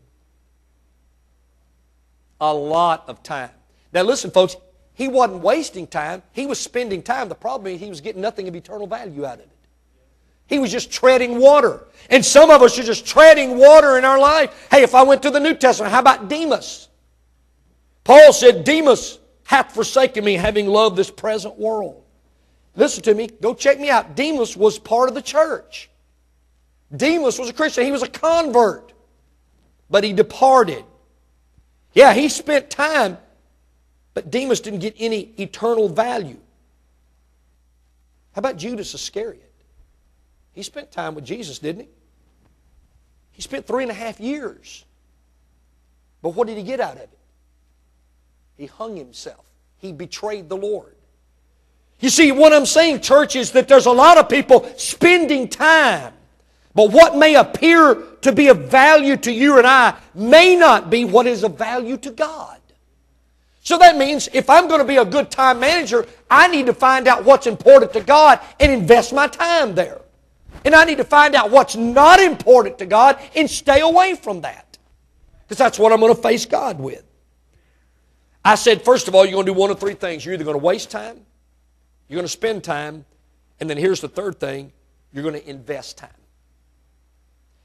A lot of time. Now listen, folks, he wasn't wasting time. He was spending time. The problem is he was getting nothing of eternal value out of it. He was just treading water. And some of us are just treading water in our life. Hey, if I went to the New Testament, how about Demas? Paul said, Demas hath forsaken me, having loved this present world. Listen to me. Go check me out. Demas was part of the church. Demas was a Christian. He was a convert. But he departed. Yeah, he spent time, but Demas didn't get any eternal value. How about Judas Iscariot? He spent time with Jesus, didn't he? He spent three and a half years. But what did he get out of it? He hung himself. He betrayed the Lord. You see, what I'm saying, church, is that there's a lot of people spending time. But what may appear to be of value to you and I may not be what is of value to God. So that means if I'm going to be a good time manager, I need to find out what's important to God and invest my time there. And I need to find out what's not important to God and stay away from that. Because that's what I'm going to face God with. I said, first of all, you're going to do one of three things. You're either going to waste time, you're going to spend time, and then here's the third thing, you're going to invest time.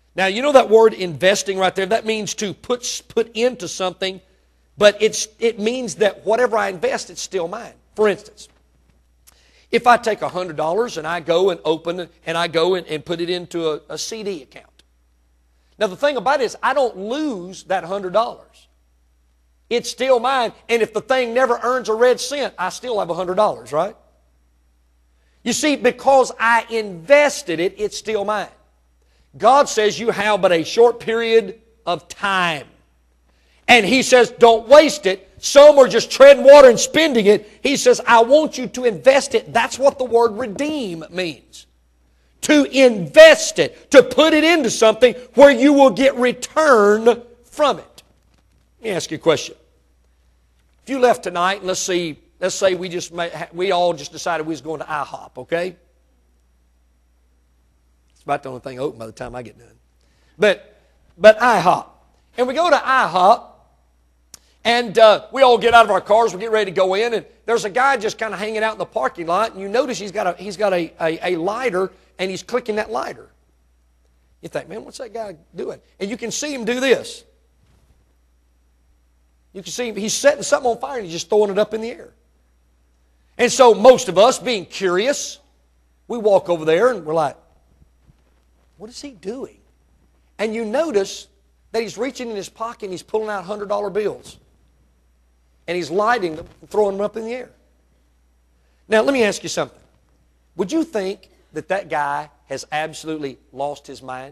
Now, you know that word investing right there? That means to put, put into something, but it's, it means that whatever I invest, it's still mine. For instance, if I take one hundred dollars and I go and open and I go and, and put it into a, a C D account. Now, the thing about it is I don't lose that one hundred dollars. It's still mine, and if the thing never earns a red cent, I still have one hundred dollars, right? You see, because I invested it, it's still mine. God says you have but a short period of time. And He says, don't waste it. Some are just treading water and spending it. He says, I want you to invest it. That's what the word redeem means. To invest it, to put it into something where you will get return from it. Let me ask you a question. If you left tonight, and let's see, let's say we just made, we all just decided we was going to IHOP, okay? It's about the only thing open by the time I get done. But, but IHOP. And we go to IHOP, and uh, we all get out of our cars, we get ready to go in, and there's a guy just kind of hanging out in the parking lot, and you notice he's got a, he's got a, a, a lighter, and he's clicking that lighter. You think, man, what's that guy doing? And you can see him do this. You can see him, he's setting something on fire, and he's just throwing it up in the air. And so most of us, being curious, we walk over there, and we're like, what is he doing? And you notice that he's reaching in his pocket, and he's pulling out one hundred dollar bills. And he's lighting them and throwing them up in the air. Now, let me ask you something. Would you think that that guy has absolutely lost his mind?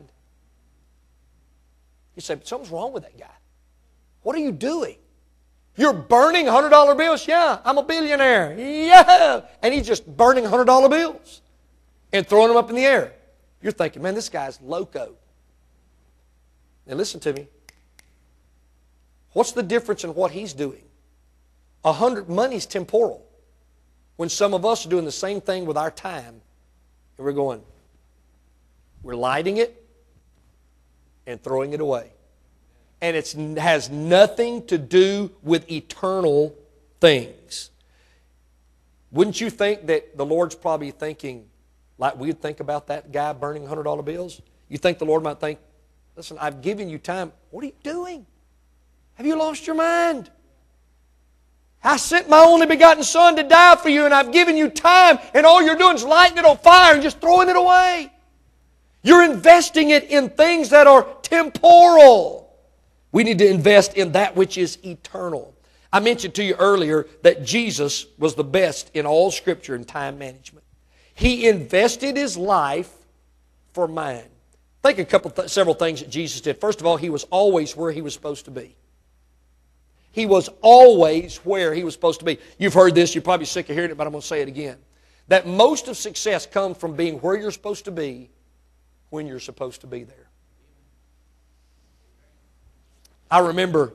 You say, something's wrong with that guy. What are you doing? You're burning one hundred dollar bills? Yeah, I'm a billionaire. Yeah. And he's just burning one hundred dollar bills and throwing them up in the air. You're thinking, man, this guy's loco. Now listen to me. What's the difference in what he's doing? A hundred, money's temporal. When some of us are doing the same thing with our time, and we're going, we're lighting it and throwing it away. And it has nothing to do with eternal things. Wouldn't you think that the Lord's probably thinking like we'd think about that guy burning one hundred dollar bills? You think the Lord might think, listen, I've given you time. What are you doing? Have you lost your mind? I sent my only begotten Son to die for you, and I've given you time, and all you're doing is lighting it on fire and just throwing it away. You're investing it in things that are temporal. We need to invest in that which is eternal. I mentioned to you earlier that Jesus was the best in all Scripture in time management. He invested His life for mine. Think a couple, th- several things that Jesus did. First of all, He was always where He was supposed to be. He was always where He was supposed to be. You've heard this, you're probably sick of hearing it, but I'm going to say it again. That most of success comes from being where you're supposed to be when you're supposed to be there. I remember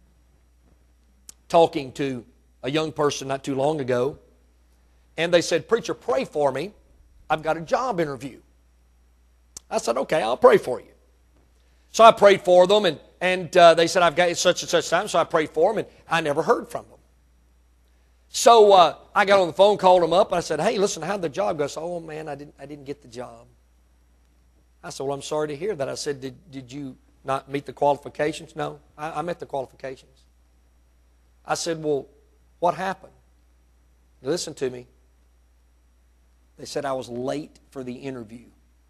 talking to a young person not too long ago, and they said, preacher, pray for me. I've got a job interview. I said, okay, I'll pray for you. So I prayed for them, and, and uh, they said, I've got such and such time, so I prayed for them, and I never heard from them. So uh, I got on the phone, called them up, and I said, hey, listen, how'd the job go? I said, oh, man, I didn't, I didn't get the job. I said, well, I'm sorry to hear that. I said, did, did you not meet the qualifications? No, I, I met the qualifications. I said, well, what happened? Listen to me. They said I was late for the interview.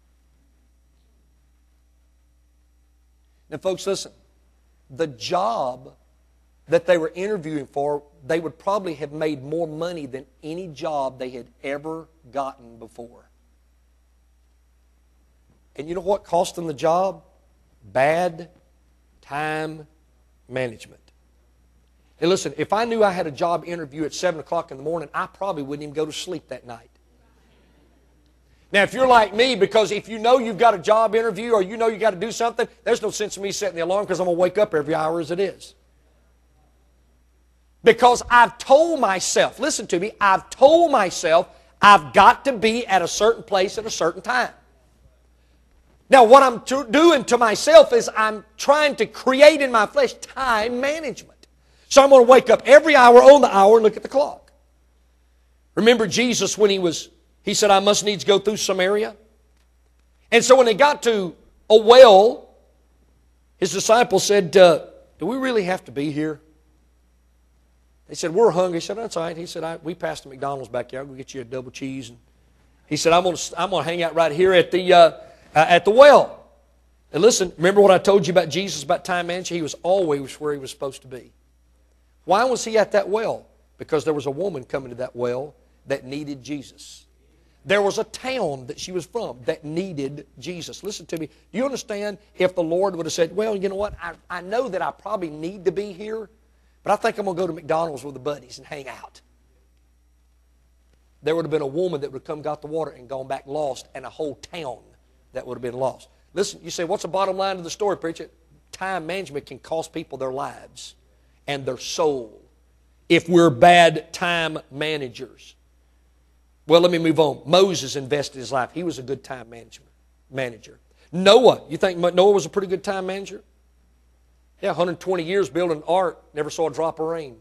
Now, folks, listen. The job that they were interviewing for, they would probably have made more money than any job they had ever gotten before. And you know what cost them the job? Bad time management. And listen, if I knew I had a job interview at seven o'clock in the morning, I probably wouldn't even go to sleep that night. Now, if you're like me, because if you know you've got a job interview or you know you've got to do something, there's no sense in me setting the alarm because I'm going to wake up every hour as it is. Because I've told myself, listen to me, I've told myself I've got to be at a certain place at a certain time. Now, what I'm t- doing to myself is I'm trying to create in my flesh time management. So I'm going to wake up every hour on the hour and look at the clock. Remember Jesus when he was, he said, I must needs go through Samaria. And so when they got to a well. His disciples said, uh, do we really have to be here? They said, we're hungry. He said, that's all right. He said, I, we passed the McDonald's back there. I'll go get you a double cheese. And he said, I'm going to I'm going to hang out right here at the, uh, uh, at the well. And listen, remember what I told you about Jesus, about time management? He was always where he was supposed to be. Why was he at that well? Because there was a woman coming to that well that needed Jesus. There was a town that she was from that needed Jesus. Listen to me. Do you understand if the Lord would have said, well, you know what, I, I know that I probably need to be here, but I think I'm going to go to McDonald's with the buddies and hang out. There would have been a woman that would have come, got the water, and gone back lost, and a whole town that would have been lost. Listen, you say, what's the bottom line of the story, preacher? Time management can cost people their lives and their soul if we're bad time managers. Well, let me move on. Moses invested his life. He was a good time management manager. Noah, you think Noah was a pretty good time manager? Yeah, one hundred twenty years building an ark, never saw a drop of rain.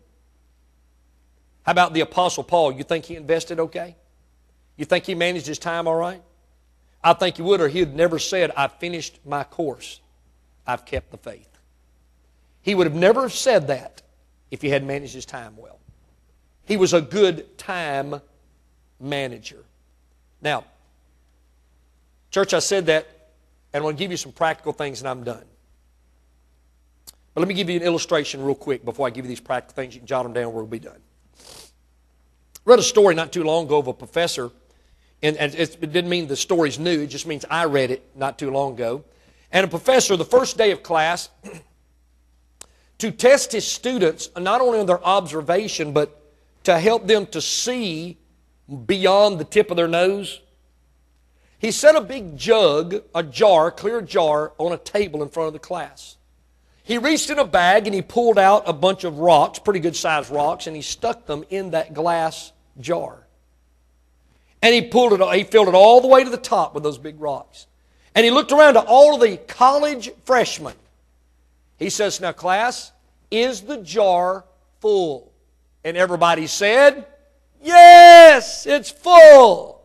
How about the Apostle Paul? You think he invested okay? You think he managed his time all right? I think he would, or he had never said, I've finished my course. I've kept the faith. He would have never said that if he had managed his time well. He was a good time manager. Now, church, I said that, and I want to give you some practical things, and I'm done. But let me give you an illustration real quick before I give you these practical things. You can jot them down, we'll be done. I read a story not too long ago of a professor, and it didn't mean the story's new, it just means I read it not too long ago. And a professor, the first day of class, to test his students, not only on their observation, but to help them to see beyond the tip of their nose, he set a big jug, a jar, clear jar, on a table in front of the class. He reached in a bag and he pulled out a bunch of rocks, pretty good sized rocks, and he stuck them in that glass jar. And he pulled it, he filled it all the way to the top with those big rocks. And he looked around to all of the college freshmen. He says, now class, is the jar full? And everybody said, yes, it's full.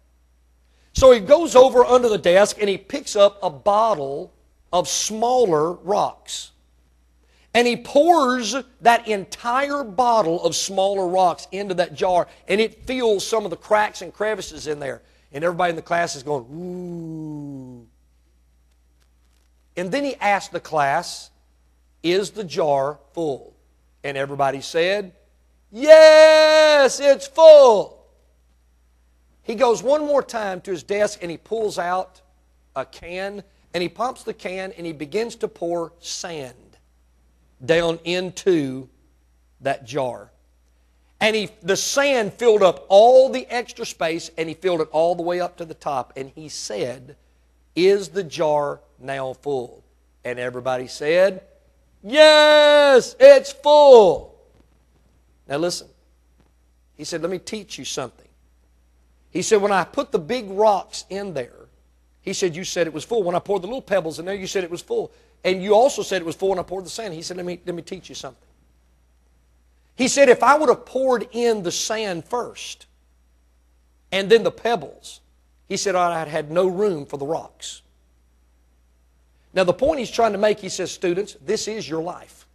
So he goes over under the desk and he picks up a bottle of smaller rocks. And he pours that entire bottle of smaller rocks into that jar, and it fills some of the cracks and crevices in there. And everybody in the class is going, ooh. And then he asked the class, is the jar full? And everybody said, yes, it's full. He goes one more time to his desk and he pulls out a can, and he pumps the can and he begins to pour sand down into that jar. And he, the sand filled up all the extra space, and he filled it all the way up to the top. And he said, is the jar now full? And everybody said, yes, it's full. Now listen. He said, let me teach you something. He said, when I put the big rocks in there, he said, you said it was full. When I poured the little pebbles in there, you said it was full. And you also said it was full when I poured the sand. He said, let me, let me teach you something. He said, if I would have poured in the sand first and then the pebbles, he said, I'd had no room for the rocks. Now, the point he's trying to make, he says, students, this is your life.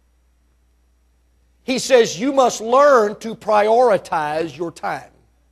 He says, you must learn to prioritize your time.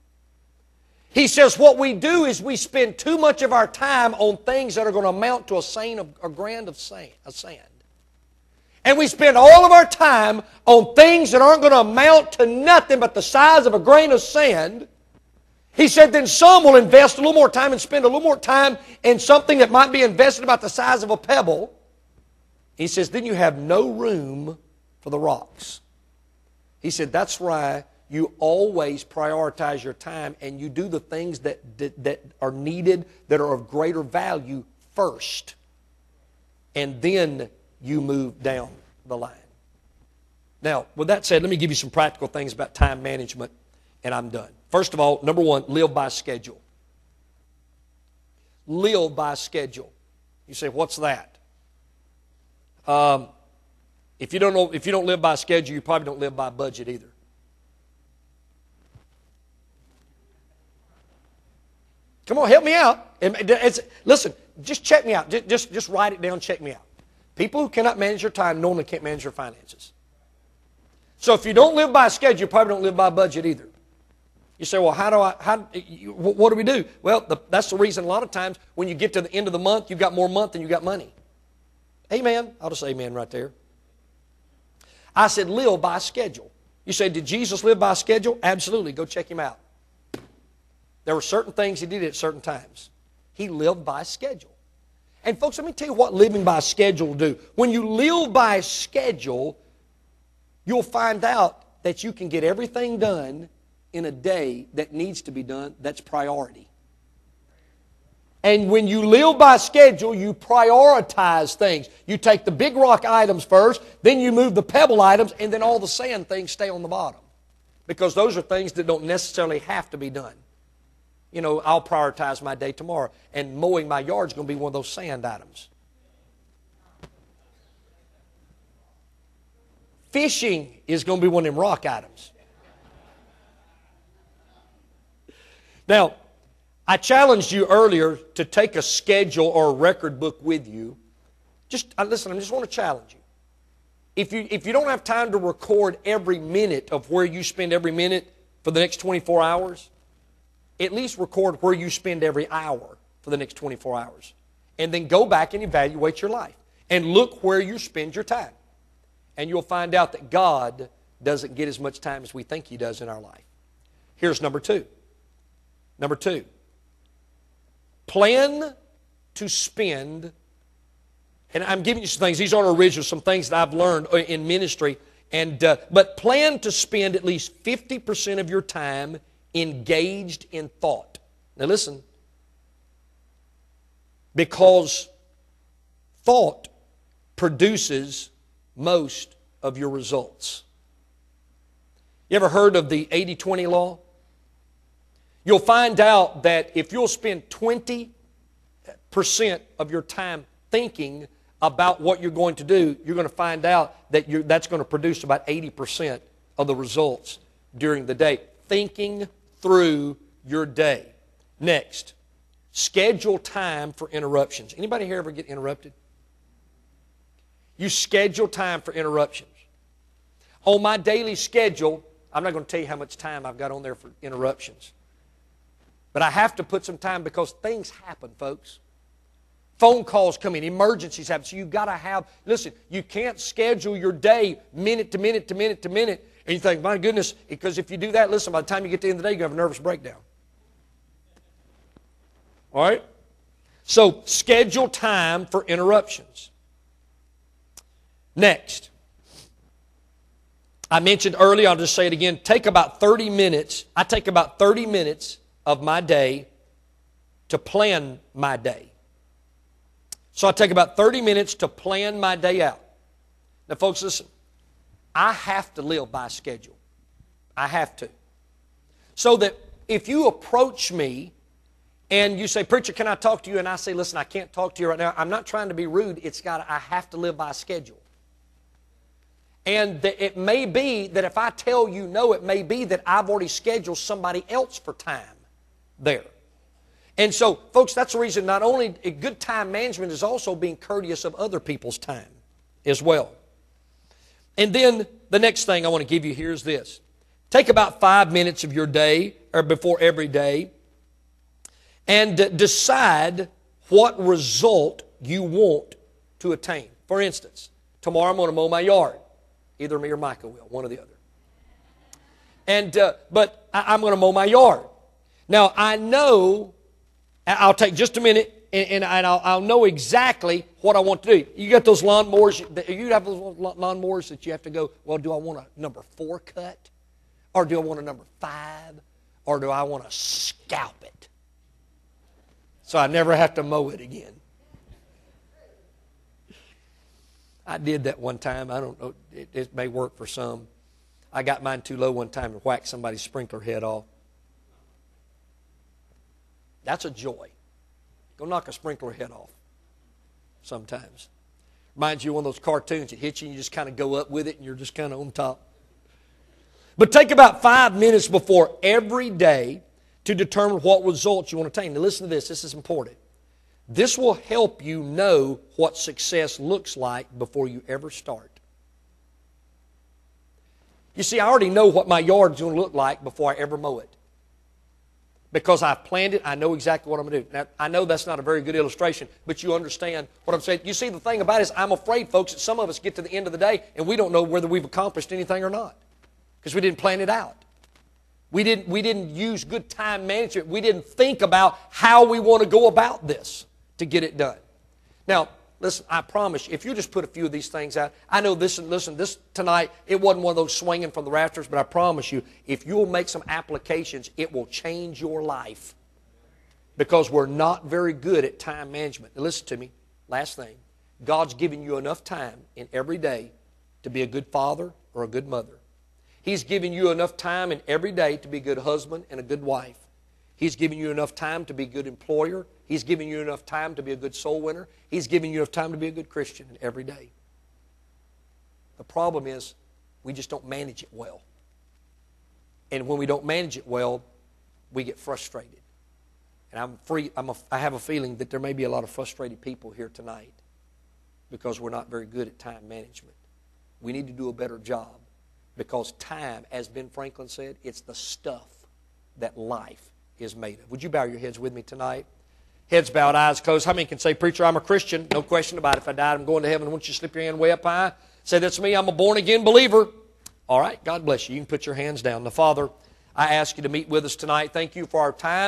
He says what we do is we spend too much of our time on things that are going to amount to a, sand of, a grand of sand, of sand. And we spend all of our time on things that aren't going to amount to nothing but the size of a grain of sand. He said then some will invest a little more time and spend a little more time in something that might be invested about the size of a pebble. He says then you have no room for the rocks. He said that's why you always prioritize your time and you do the things that, that, that are needed, that are of greater value first. And then you move down the line. Now, with that said, let me give you some practical things about time management, and I'm done. First of all, number one, live by schedule. Live by schedule. You say, what's that? Um, if you don't know, if you don't live by schedule, you probably don't live by budget either. Come on, help me out. It's, listen, just check me out. Just, just, just write it down, check me out. People who cannot manage their time normally can't manage their finances. So if you don't live by a schedule, you probably don't live by a budget either. You say, well, how do I, how, what do we do? Well, the, that's the reason a lot of times when you get to the end of the month, you've got more month than you got money. Amen. I'll just say amen right there. I said live by a schedule. You say, did Jesus live by a schedule? Absolutely. Go check him out. There were certain things he did at certain times. He lived by a schedule. And folks, let me tell you what living by a schedule will do. When you live by a schedule, you'll find out that you can get everything done in a day that needs to be done that's priority. And when you live by a schedule, you prioritize things. You take the big rock items first, then you move the pebble items, and then all the sand things stay on the bottom. Because those are things that don't necessarily have to be done. You know, I'll prioritize my day tomorrow, and mowing my yard is going to be one of those sand items. Fishing is going to be one of them rock items. Now, I challenged you earlier to take a schedule or a record book with you. Just listen, I just want to challenge you. If you if you don't have time to record every minute of where you spend every minute for the next twenty-four hours, at least record where you spend every hour for the next twenty-four hours. And then go back and evaluate your life. And look where you spend your time. And you'll find out that God doesn't get as much time as we think He does in our life. Here's number two. Number two. Plan to spend, and I'm giving you some things. These aren't original, some things that I've learned in ministry. And uh, but plan to spend at least fifty percent of your time engaged in thought. Now listen. Because thought produces most of your results. You ever heard of the eighty twenty law? You'll find out that if you'll spend twenty percent of your time thinking about what you're going to do, you're going to find out that you're, that's going to produce about eighty percent of the results during the day. Thinking through your day. Next, schedule time for interruptions. Anybody here ever get interrupted? You schedule time for interruptions. On my daily schedule, I'm not going to tell you how much time I've got on there for interruptions. But I have to put some time because things happen, folks. Phone calls come in, emergencies happen. So you've got to have, listen, you can't schedule your day minute to minute to minute to minute. And you think, my goodness, because if you do that, listen, by the time you get to the end of the day, you're going to have a nervous breakdown. All right? So schedule time for interruptions. Next. I mentioned earlier, I'll just say it again, take about thirty minutes. I take about thirty minutes of my day to plan my day. So I take about thirty minutes to plan my day out. Now, folks, listen. I have to live by a schedule. I have to. So that if you approach me and you say, preacher, can I talk to you? And I say, listen, I can't talk to you right now. I'm not trying to be rude. It's got, I have to live by a schedule. And it may be that if I tell you no, it may be that I've already scheduled somebody else for time there. And so, folks, that's the reason not only good time management is also being courteous of other people's time as well. And then the next thing I want to give you here is this. Take about five minutes of your day, or before every day, and decide what result you want to attain. For instance, tomorrow I'm going to mow my yard. Either me or Micah will, one or the other. And uh, but I, I'm going to mow my yard. Now, I know, I'll take just a minute, and, and I'll, I'll know exactly what I want to do. You got those lawnmowers, you have those lawnmowers that you have to go, well, do I want a number four cut? Or do I want a number five? Or do I want to scalp it? So I never have to mow it again. I did that one time. I don't know. It, it may work for some. I got mine too low one time and whacked somebody's sprinkler head off. That's a joy. Go knock a sprinkler head off sometimes. Reminds you of one of those cartoons. It hits you and you just kind of go up with it and you're just kind of on top. But take about five minutes before every day to determine what results you want to attain. Now listen to this. This is important. This will help you know what success looks like before you ever start. You see, I already know what my yard's going to look like before I ever mow it. Because I've planned it, I know exactly what I'm going to do. Now, I know that's not a very good illustration, but you understand what I'm saying. You see, the thing about it is I'm afraid, folks, that some of us get to the end of the day and we don't know whether we've accomplished anything or not because we didn't plan it out. We didn't, we didn't use good time management. We didn't think about how we want to go about this to get it done. Now, listen, I promise you, if you just put a few of these things out, I know this, listen, this tonight, it wasn't one of those swinging from the rafters, but I promise you, if you'll make some applications, it will change your life. Because we're not very good at time management. Now listen to me, last thing. God's given you enough time in every day to be a good father or a good mother. He's given you enough time in every day to be a good husband and a good wife. He's given you enough time to be a good employer. He's given you enough time to be a good soul winner. He's given you enough time to be a good Christian every day. The problem is we just don't manage it well. And when we don't manage it well, we get frustrated. And I'm free, I'm a, I have a feeling that there may be a lot of frustrated people here tonight because we're not very good at time management. We need to do a better job because time, as Ben Franklin said, it's the stuff that life is made of. Would you bow your heads with me tonight? Heads bowed, eyes closed. How many can say, preacher, I'm a Christian? No question about it. If I died, I'm going to heaven. Won't you slip your hand way up high? Say, that's me. I'm a born-again believer. All right. God bless you. You can put your hands down. Now, Father, I ask you to meet with us tonight. Thank you for our time.